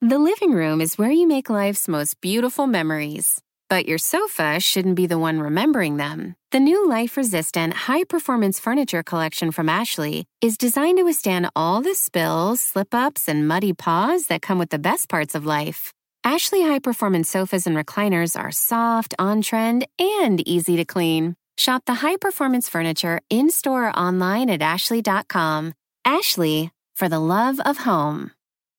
The living room is where you make life's most beautiful memories. But your sofa shouldn't be the one remembering them. The new life-resistant, high-performance furniture collection from Ashley is designed to withstand all the spills, slip-ups, and muddy paws that come with the best parts of life. Ashley high-performance sofas and recliners are soft, on-trend, and easy to clean. Shop the high-performance furniture in-store or online at ashley.com. Ashley, for the love of home.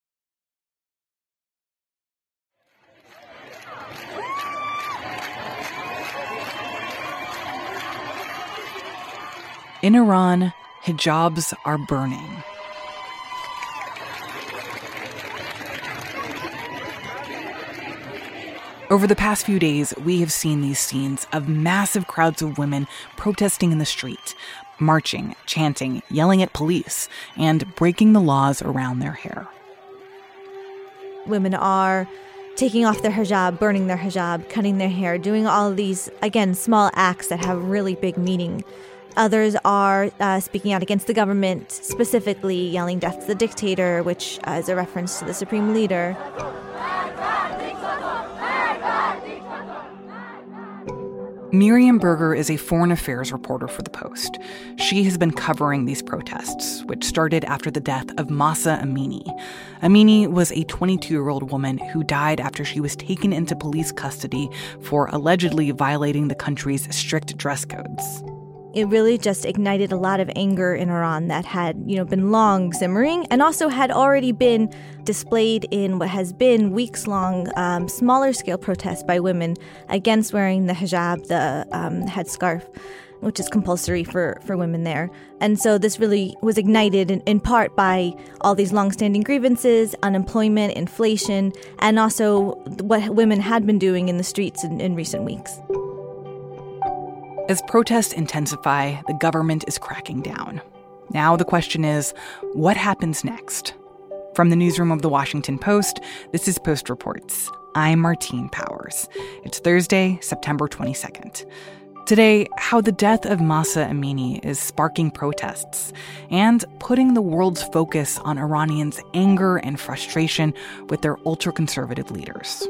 In Iran, hijabs are burning. Over the past few days, we have seen these scenes of massive crowds of women protesting in the street, marching, chanting, yelling at police, and breaking the laws around their hair. Women are taking off their hijab, burning their hijab, cutting their hair, doing all of these, again, small acts that have really big meaning. Others are speaking out against the government, specifically yelling "Death to the dictator," which is a reference to the supreme leader. Miriam Berger is a foreign affairs reporter for The Post. She has been covering these protests, which started after the death of Mahsa Amini. Amini was a 22-year-old woman who died after she was taken into police custody for allegedly violating the country's strict dress codes. It really just ignited a lot of anger in Iran that had, been long simmering and also had already been displayed in what has been weeks-long smaller-scale protests by women against wearing the hijab, the headscarf, which is compulsory for women there. And so this really was ignited in part by all these long-standing grievances, unemployment, inflation, and also what women had been doing in the streets in recent weeks. As protests intensify, the government is cracking down. Now the question is, what happens next? From the newsroom of The Washington Post, this is Post Reports. I'm Martine Powers. It's Thursday, September 22nd. Today, how the death of Mahsa Amini is sparking protests and putting the world's focus on Iranians' anger and frustration with their ultra-conservative leaders.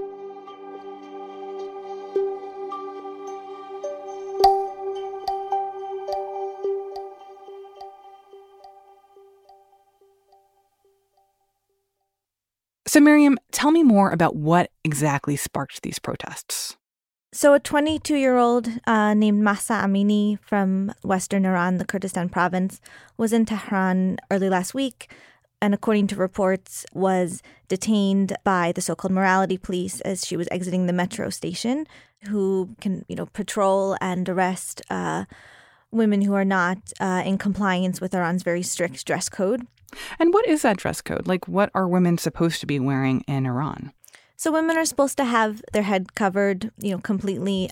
So, Miriam, tell me more about what exactly sparked these protests. So a 22-year-old named Mahsa Amini from western Iran, the Kurdistan province, was in Tehran early last week and, according to reports, was detained by the so-called morality police as she was exiting the metro station, who can, patrol and arrest women who are not in compliance with Iran's very strict dress code. And what is that dress code? Like, what are women supposed to be wearing in Iran? So women are supposed to have their head covered, completely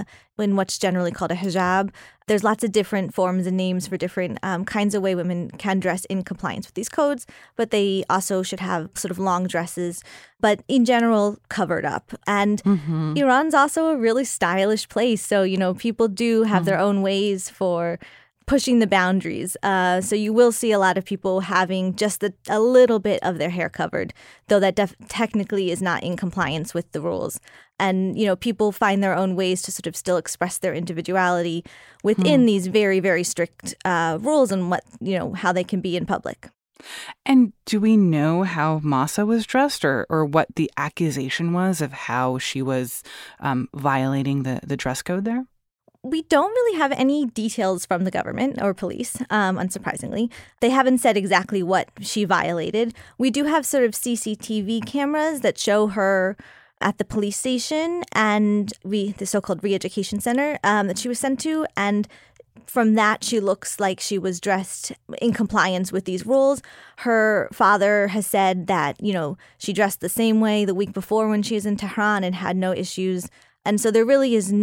in what's generally called a hijab. There's lots of different forms and names for different kinds of way women can dress in compliance with these codes, but they also should have sort of long dresses, but in general, covered up. And Iran's also a really stylish place. So, people do have their own ways for pushing the boundaries. So you will see a lot of people having just a little bit of their hair covered, though that technically is not in compliance with the rules. And, people find their own ways to sort of still express their individuality within these very, very strict rules and what, how they can be in public. And do we know how Mahsa was dressed or what the accusation was of how she was violating the dress code there? We don't really have any details from the government or police, unsurprisingly. They haven't said exactly what she violated. We do have sort of CCTV cameras that show her at the police station and the so-called re-education center that she was sent to. And from that, she looks like she was dressed in compliance with these rules. Her father has said that, she dressed the same way the week before when she was in Tehran and had no issues. And so there really is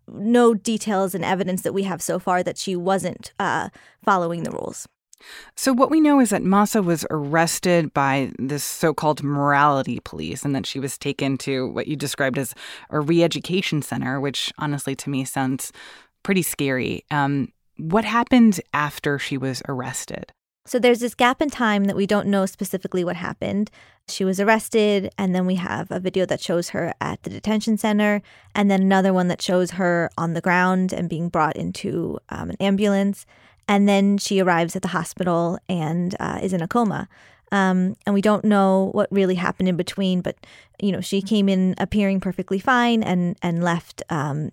no details and evidence that we have so far that she wasn't following the rules. So what we know is that Mahsa was arrested by this so-called morality police and that she was taken to what you described as a re-education center, which honestly to me sounds pretty scary. What happened after she was arrested? So there's this gap in time that we don't know specifically what happened. She was arrested, and then we have a video that shows her at the detention center, and then another one that shows her on the ground and being brought into an ambulance. And then she arrives at the hospital and is in a coma. And we don't know what really happened in between, but, she came in appearing perfectly fine and left,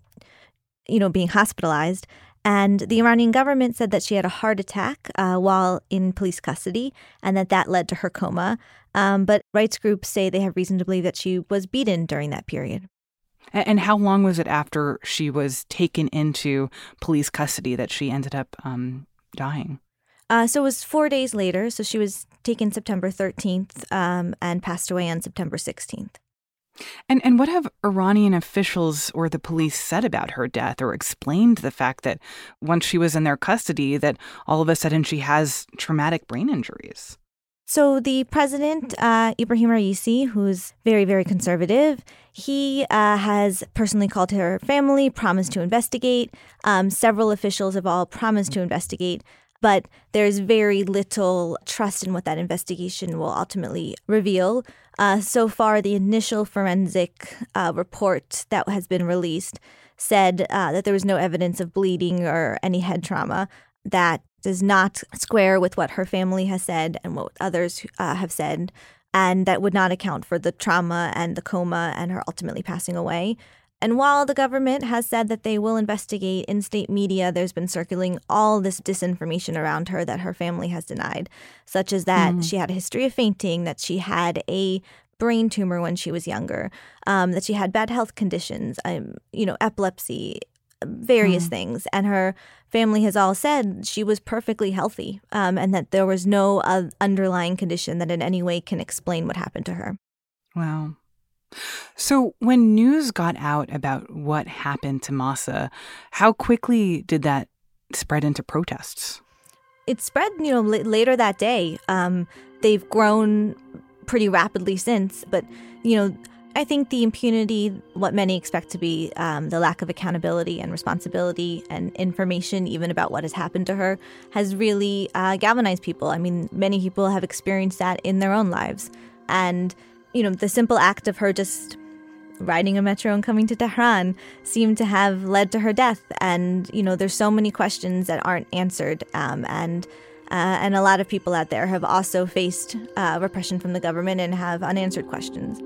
being hospitalized. And the Iranian government said that she had a heart attack while in police custody and that led to her coma. But rights groups say they have reason to believe that she was beaten during that period. And how long was it after she was taken into police custody that she ended up dying? So it was 4 days later. So she was taken September 13th and passed away on September 16th. And what have Iranian officials or the police said about her death or explained the fact that once she was in their custody that all of a sudden she has traumatic brain injuries? So the president, Ibrahim Raisi, who's very, very conservative, he has personally called her family, promised to investigate. Several officials have all promised to investigate. But there's very little trust in what that investigation will ultimately reveal. So far, the initial forensic report that has been released said that there was no evidence of bleeding or any head trauma. That does not square with what her family has said and what others have said, and that would not account for the trauma and the coma and her ultimately passing away. And while the government has said that they will investigate, in state media, there's been circulating all this disinformation around her that her family has denied, such as that she had a history of fainting, that she had a brain tumor when she was younger, that she had bad health conditions, epilepsy, various things. And her family has all said she was perfectly healthy and that there was no underlying condition that in any way can explain what happened to her. Wow. So when news got out about what happened to Mahsa, how quickly did that spread into protests? It spread, later that day. They've grown pretty rapidly since. But, I think the impunity, what many expect to be the lack of accountability and responsibility and information even about what has happened to her, has really galvanized people. I mean, many people have experienced that in their own lives. And the simple act of her just riding a metro and coming to Tehran seemed to have led to her death. And, there's so many questions that aren't answered. And a lot of people out there have also faced repression from the government and have unanswered questions.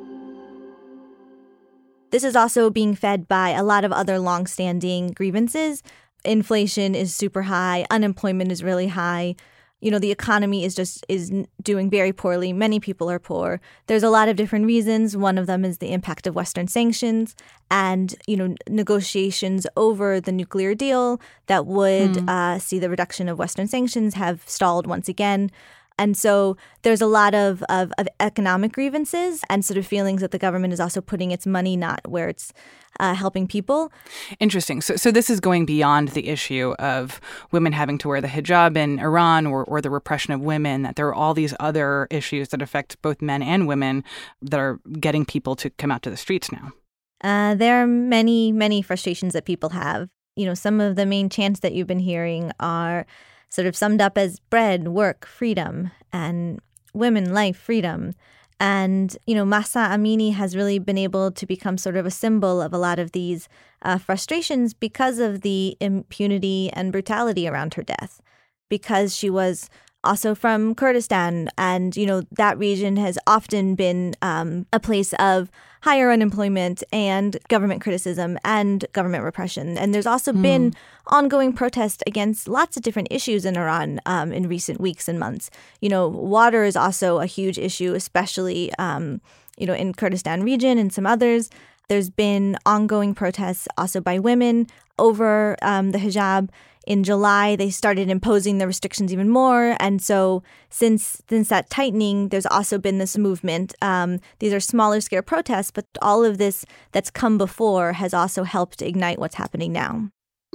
This is also being fed by a lot of other longstanding grievances. Inflation is super high. Unemployment is really high. The economy is doing very poorly. Many people are poor. There's a lot of different reasons. One of them is the impact of Western sanctions and, negotiations over the nuclear deal that would see the reduction of Western sanctions have stalled once again. And so there's a lot of economic grievances and sort of feelings that the government is also putting its money not where it's helping people. Interesting. So this is going beyond the issue of women having to wear the hijab in Iran or the repression of women, that there are all these other issues that affect both men and women that are getting people to come out to the streets now. There are many, many frustrations that people have. Some of the main chants that you've been hearing are sort of summed up as bread, work, freedom, and women, life, freedom. And, Mahsa Amini has really been able to become sort of a symbol of a lot of these frustrations because of the impunity and brutality around her death, because she was also from Kurdistan. And, that region has often been a place of higher unemployment and government criticism and government repression. And there's also been ongoing protests against lots of different issues in Iran in recent weeks and months. Water is also a huge issue, especially, in Kurdistan region and some others. There's been ongoing protests also by women over the hijab. In July, they started imposing the restrictions even more. And so since that tightening, there's also been this movement. These are smaller scale protests, but all of this that's come before has also helped ignite what's happening now.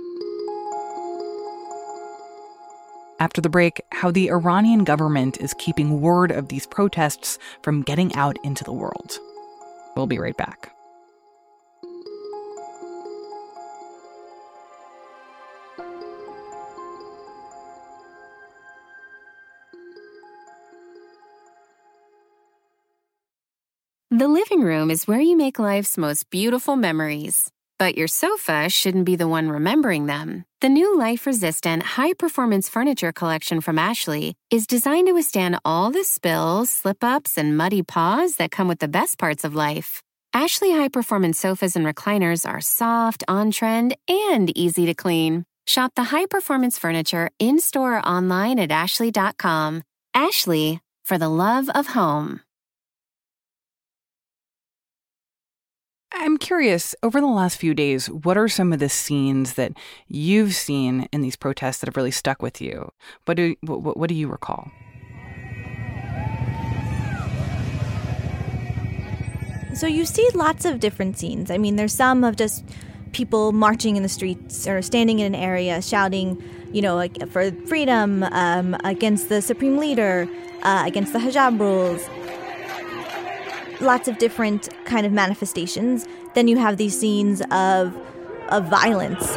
After the break, how the Iranian government is keeping word of these protests from getting out into the world. We'll be right back. The living room is where you make life's most beautiful memories. But your sofa shouldn't be the one remembering them. The new life-resistant, high-performance furniture collection from Ashley is designed to withstand all the spills, slip-ups, and muddy paws that come with the best parts of life. Ashley high-performance sofas and recliners are soft, on-trend, and easy to clean. Shop the high-performance furniture in-store or online at ashley.com. Ashley, for the love of home. I'm curious, over the last few days, what are some of the scenes that you've seen in these protests that have really stuck with you? What do you recall? So you see lots of different scenes. I mean, there's some of just people marching in the streets or standing in an area shouting, like for freedom, against the supreme leader, against the hijab rules. Lots of different kind of manifestations. Then you have these scenes of violence.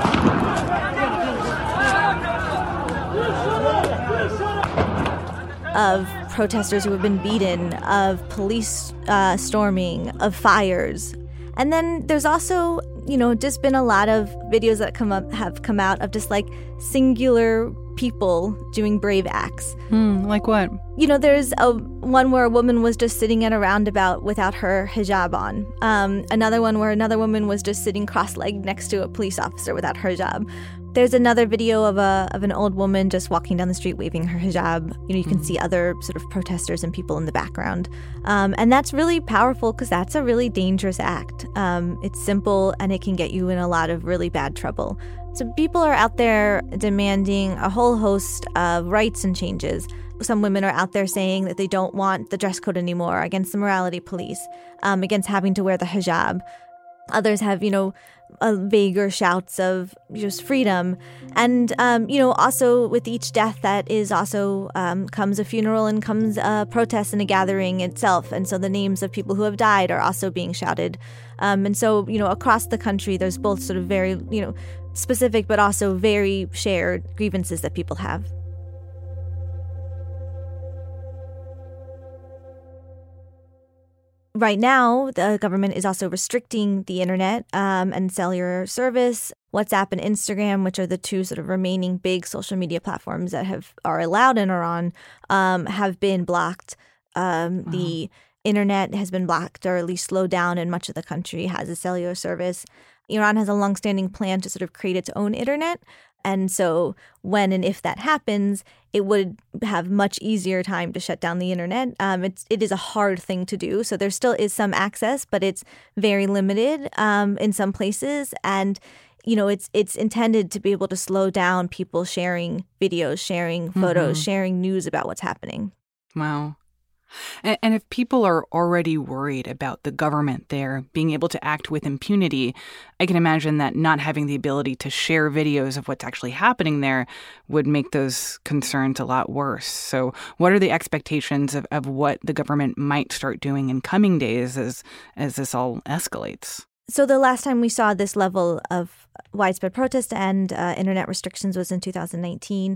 Of protesters who have been beaten, of police storming, of fires. And then there's also, just been a lot of videos that have come out of just like singular people doing brave acts. Like what? There's one where a woman was just sitting at a roundabout without her hijab on. Another one where another woman was just sitting cross-legged next to a police officer without her hijab. There's another video of an old woman just walking down the street waving her hijab. You can see other sort of protesters and people in the background. And that's really powerful because that's a really dangerous act. It's simple and it can get you in a lot of really bad trouble. So people are out there demanding a whole host of rights and changes. Some women are out there saying that they don't want the dress code anymore, against the morality police, against having to wear the hijab. Others have, vaguer shouts of just freedom. And, also with each death that is also comes a funeral and comes a protest and a gathering itself. And so the names of people who have died are also being shouted. And so, across the country, there's both sort of very, specific but also very shared grievances that people have. Right now, the government is also restricting the internet and cellular service. WhatsApp and Instagram, which are the two sort of remaining big social media platforms that are allowed in Iran, have been blocked. The internet has been blocked or at least slowed down, and much of the country has a cellular service. Iran has a longstanding plan to sort of create its own internet. And so when and if that happens, it would have much easier time to shut down the internet. It is a hard thing to do. So there still is some access, but it's very limited in some places. And, it's intended to be able to slow down people sharing videos, sharing photos, sharing news about what's happening. Wow. And if people are already worried about the government there being able to act with impunity, I can imagine that not having the ability to share videos of what's actually happening there would make those concerns a lot worse. So what are the expectations of what the government might start doing in coming days as this all escalates? So the last time we saw this level of widespread protest and internet restrictions was in 2019.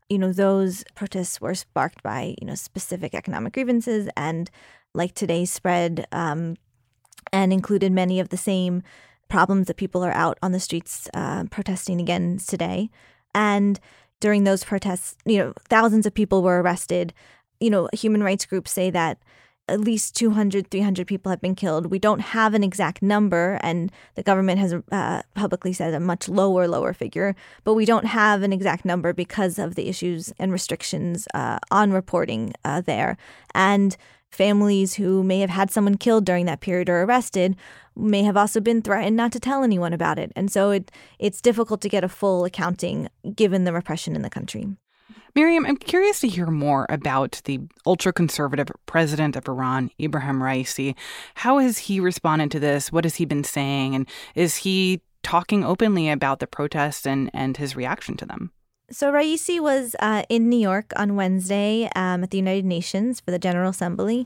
Those protests were sparked by, specific economic grievances and like today's spread and included many of the same problems that people are out on the streets protesting against today. And during those protests, thousands of people were arrested. Human rights groups say that at least 200, 300 people have been killed. We don't have an exact number, and the government has publicly said a much lower figure, but we don't have an exact number because of the issues and restrictions on reporting there. And families who may have had someone killed during that period or arrested may have also been threatened not to tell anyone about it. And so it's difficult to get a full accounting given the repression in the country. Miriam, I'm curious to hear more about the ultra-conservative president of Iran, Ebrahim Raisi. How has he responded to this? What has he been saying? And is he talking openly about the protests and his reaction to them? So Raisi was in New York on Wednesday at the United Nations for the General Assembly.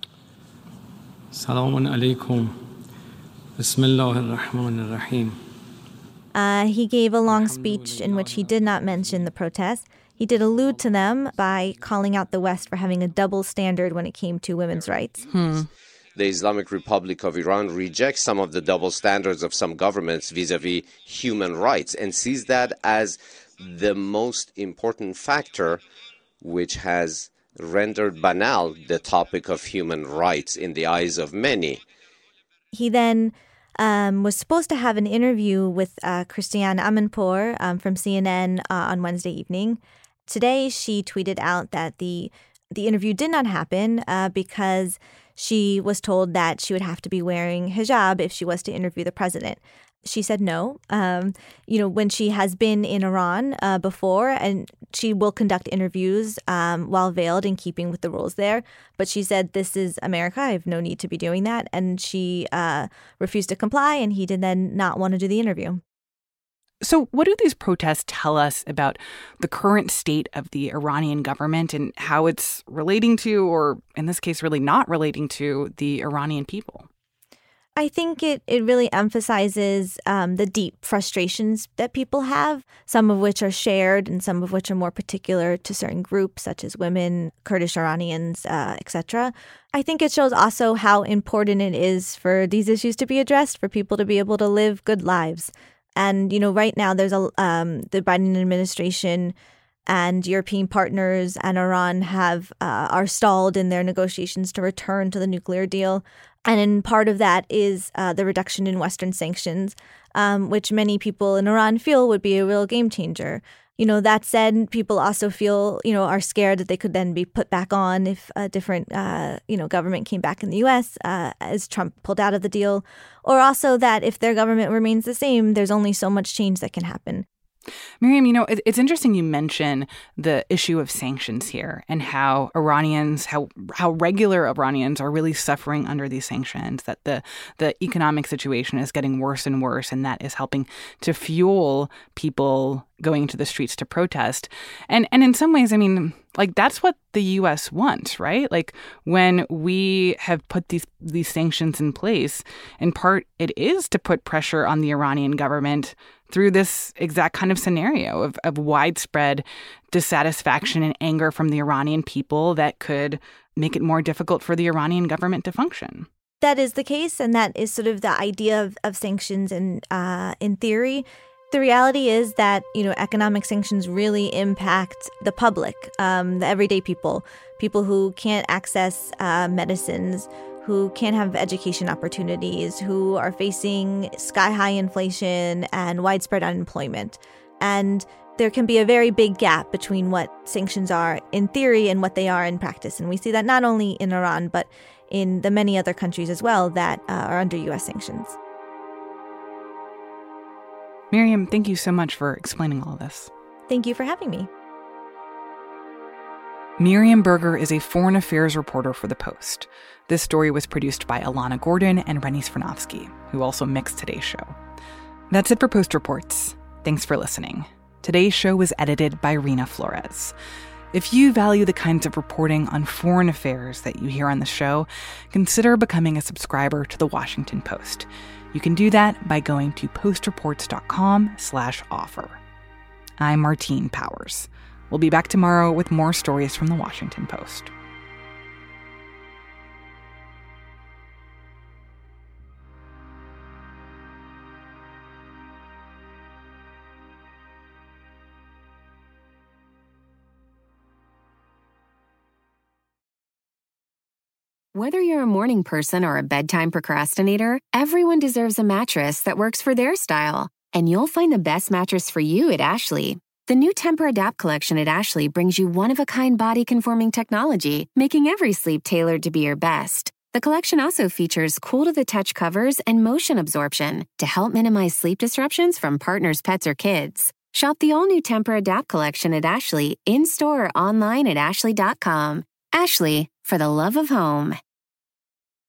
Salamun alaikum. Bismillahir-Rahmanir-Rahim. He gave a long speech in which he did not mention the protests. He did allude to them by calling out the West for having a double standard when it came to women's rights. the Islamic Republic of Iran rejects some of the double standards of some governments vis-a-vis human rights and sees that as the most important factor which has rendered banal the topic of human rights in the eyes of many. He then was supposed to have an interview with Christiane Amanpour from CNN on Wednesday evening. Today, she tweeted out that the interview did not happen because she was told that she would have to be wearing hijab if she was to interview the president. She said no. When she has been in Iran before, and she will conduct interviews while veiled in keeping with the rules there. But she said, this is America. I have no need to be doing that. And she refused to comply, and he did then not want to do the interview. So what do these protests tell us about the current state of the Iranian government and how it's relating to, or in this case, really not relating to, the Iranian people? I think it really emphasizes the deep frustrations that people have, some of which are shared and some of which are more particular to certain groups, such as women, Kurdish Iranians, etc. I think it shows also how important it is for these issues to be addressed, for people to be able to live good lives. And, right now there's the Biden administration and European partners and Iran are stalled in their negotiations to return to the nuclear deal. And in part of that is the reduction in Western sanctions, which many people in Iran feel would be a real game changer. That said, people also feel, are scared that they could then be put back on if a different, government came back in the U.S. As Trump pulled out of the deal, or also that if their government remains the same, there's only so much change that can happen. Miriam, it's interesting you mention the issue of sanctions here and how Iranians, how regular Iranians are really suffering under these sanctions, that the economic situation is getting worse and worse, and that is helping to fuel people going into the streets to protest. And in some ways, that's what the U.S. wants, right? When we have put these sanctions in place, in part, it is to put pressure on the Iranian government through this exact kind of scenario of widespread dissatisfaction and anger from the Iranian people that could make it more difficult for the Iranian government to function. That is the case, and that is sort of the idea of sanctions in theory. The reality is that, economic sanctions really impact the public, the everyday people who can't access medicines, who can't have education opportunities, who are facing sky-high inflation and widespread unemployment. And there can be a very big gap between what sanctions are in theory and what they are in practice. And we see that not only in Iran, but in the many other countries as well that are under U.S. sanctions. Miriam, thank you so much for explaining all of this. Thank you for having me. Miriam Berger is a foreign affairs reporter for The Post. This story was produced by Alana Gordon and Rennie Svirnovsky, who also mixed today's show. That's it for Post Reports. Thanks for listening. Today's show was edited by Rena Flores. If you value the kinds of reporting on foreign affairs that you hear on the show, consider becoming a subscriber to The Washington Post. You can do that by going to postreports.com/offer. I'm Martine Powers. We'll be back tomorrow with more stories from The Washington Post. Whether you're a morning person or a bedtime procrastinator, everyone deserves a mattress that works for their style. And you'll find the best mattress for you at Ashley. The new Tempur-Adapt collection at Ashley brings you one-of-a-kind body-conforming technology, making every sleep tailored to be your best. The collection also features cool-to-the-touch covers and motion absorption to help minimize sleep disruptions from partners, pets, or kids. Shop the all-new Tempur-Adapt collection at Ashley, in-store or online at ashley.com. Ashley, for the love of home.